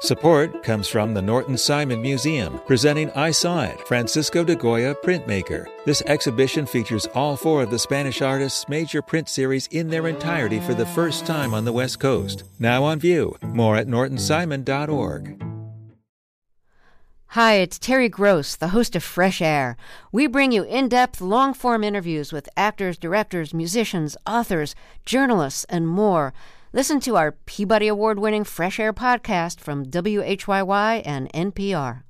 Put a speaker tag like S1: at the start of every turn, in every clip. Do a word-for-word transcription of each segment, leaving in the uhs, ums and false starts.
S1: Support comes from the Norton Simon Museum, presenting I Saw It, Francisco de Goya Printmaker. This exhibition features all four of the Spanish artist's major print series in their entirety for the first time on the West Coast. Now on view. More at norton simon dot org.
S2: Hi, it's Terry Gross, the host of Fresh Air. We bring you in-depth, long-form interviews with actors, directors, musicians, authors, journalists, and more. Listen to our Peabody Award-winning Fresh Air podcast from W H Y Y and N P R.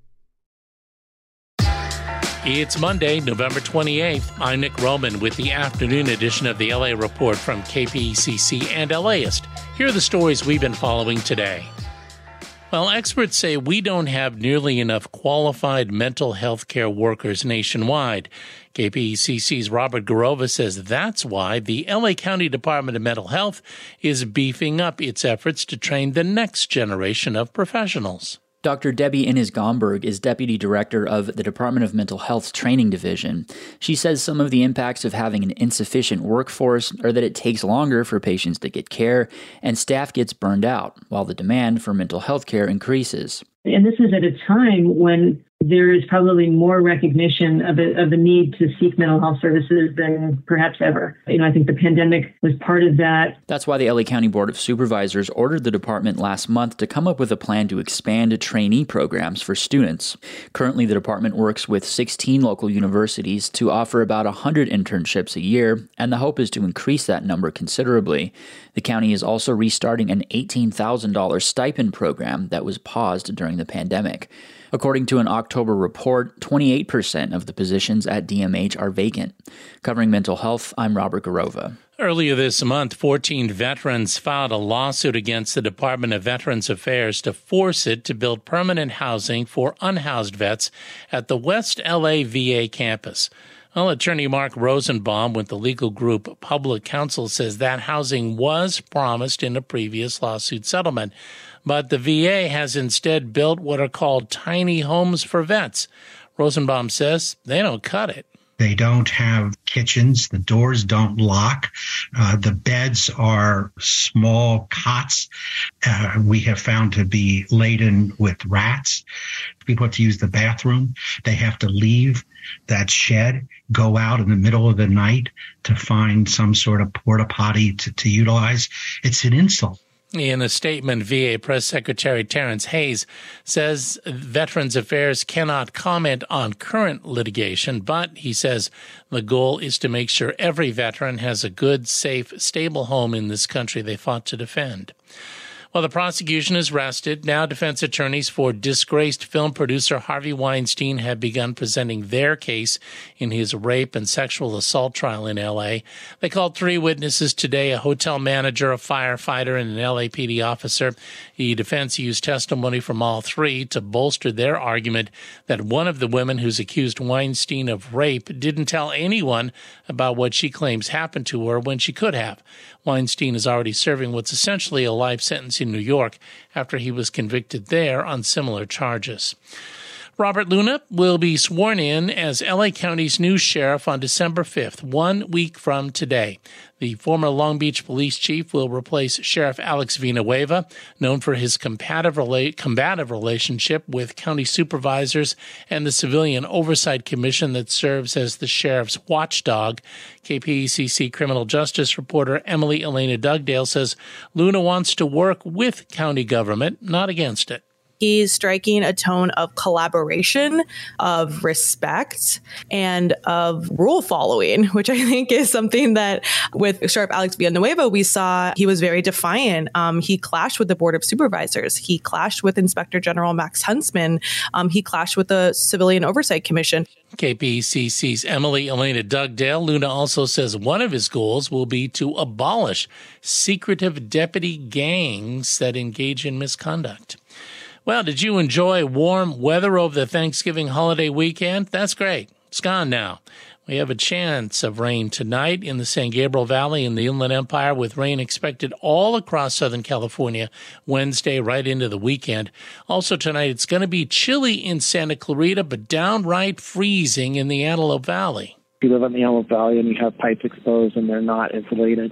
S3: It's Monday, November twenty-eighth. I'm Nick Roman with the afternoon edition of the L A Report from K P E C C and LAist. Here are the stories we've been following today. Well, experts say we don't have nearly enough qualified mental health care workers nationwide. K P E C C's Robert Garova says that's why the L A County Department of Mental Health is beefing up its efforts to train the next generation of professionals.
S4: Doctor Debbie Innes-Gomberg is Deputy Director of the Department of Mental Health's Training Division. She says some of the impacts of having an insufficient workforce are that it takes longer for patients to get care, and staff gets burned out, while the demand for mental health care increases.
S5: And this is at a time when there is probably more recognition of the, of the need to seek mental health services than perhaps ever. You know, I think the pandemic was part of that.
S4: That's why the L A County Board of Supervisors ordered the department last month to come up with a plan to expand trainee programs for students. Currently, the department works with sixteen local universities to offer about one hundred internships a year, and the hope is to increase that number considerably. The county is also restarting an eighteen thousand dollars stipend program that was paused during the pandemic. According to an October report, twenty-eight percent of the positions at D M H are vacant. Covering mental health, I'm Robert Garova.
S3: Earlier this month, fourteen veterans filed a lawsuit against the Department of Veterans Affairs to force it to build permanent housing for unhoused vets at the West L A V A campus. Well, attorney Mark Rosenbaum with the legal group Public Counsel says that housing was promised in a previous lawsuit settlement. But the V A has instead built what are called tiny homes for vets. Rosenbaum says they don't cut it.
S6: They don't have kitchens. The doors don't lock. Uh, the beds are small cots. Uh, we have found to be laden with rats. People have to use the bathroom. They have to leave that shed, go out in the middle of the night to find some sort of porta potty to, to utilize. It's an insult.
S3: In a statement, V A Press Secretary Terrence Hayes says Veterans Affairs cannot comment on current litigation, but he says the goal is to make sure every veteran has a good, safe, stable home in this country they fought to defend. Well, the prosecution has rested. Now defense attorneys for disgraced film producer Harvey Weinstein have begun presenting their case in his rape and sexual assault trial in L A. They called three witnesses today, a hotel manager, a firefighter, and an L A P D officer. The defense used testimony from all three to bolster their argument that one of the women who's accused Weinstein of rape didn't tell anyone about what she claims happened to her when she could have. Weinstein is already serving what's essentially a life sentence in New York after he was convicted there on similar charges. Robert Luna will be sworn in as L A County's new sheriff on December fifth, one week from today. The former Long Beach police chief will replace Sheriff Alex Villanueva, known for his combative, rela- combative relationship with county supervisors and the Civilian Oversight Commission that serves as the sheriff's watchdog. K P E C C criminal justice reporter Emily Elena Dugdale says Luna wants to work with county government, not against it.
S7: He's striking a tone of collaboration, of respect, and of rule following, which I think is something that with Sheriff Alex Villanueva, we saw he was very defiant. Um, he clashed with the Board of Supervisors. He clashed with Inspector General Max Huntsman. Um, he clashed with the Civilian Oversight Commission.
S3: K P E C C's Emily Elena Dugdale. Luna also says one of his goals will be to abolish secretive deputy gangs that engage in misconduct. Well, did you enjoy warm weather over the Thanksgiving holiday weekend? That's great. It's gone now. We have a chance of rain tonight in the San Gabriel Valley and the Inland Empire, with rain expected all across Southern California Wednesday right into the weekend. Also tonight, it's going to be chilly in Santa Clarita, but downright freezing in the Antelope Valley.
S8: If you live in the Antelope Valley and you have pipes exposed and they're not insulated,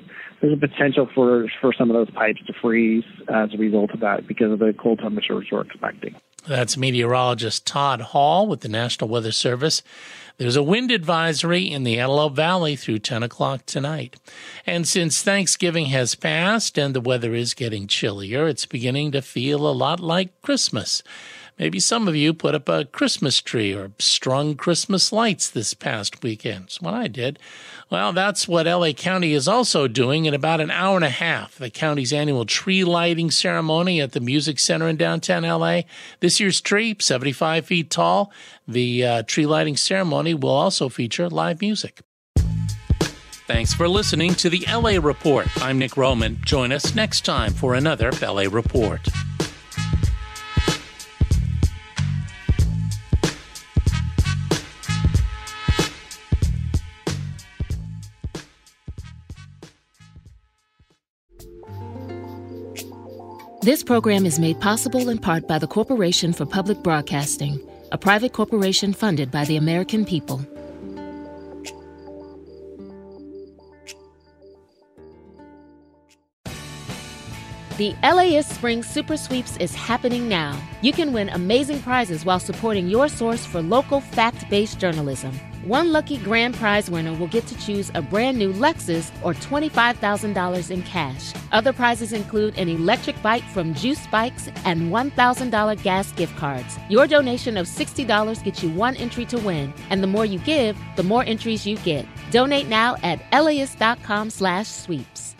S8: there's a potential for, for some of those pipes to freeze as a result of that because of the cold temperatures we're expecting.
S3: That's meteorologist Todd Hall with the National Weather Service. There's a wind advisory in the Antelope Valley through ten o'clock tonight. And since Thanksgiving has passed and the weather is getting chillier, it's beginning to feel a lot like Christmas. Maybe some of you put up a Christmas tree or strung Christmas lights this past weekend. That's what I did. Well, that's what L A County is also doing in about an hour and a half. The county's annual tree lighting ceremony at the Music Center in downtown L A. This year's tree, seventy-five feet tall. The uh, tree lighting ceremony will also feature live music. Thanks for listening to the L A Report. I'm Nick Roman. Join us next time for another L A Report.
S9: This program is made possible in part by the Corporation for Public Broadcasting, a private corporation funded by the American people. The L A is Spring Super Sweeps is happening now. You can win amazing prizes while supporting your source for local fact-based journalism. One lucky grand prize winner will get to choose a brand new Lexus or twenty-five thousand dollars in cash. Other prizes include an electric bike from Juice Bikes and one thousand dollars gas gift cards. Your donation of sixty dollars gets you one entry to win, and the more you give, the more entries you get. Donate now at L Aist dot com slash sweeps.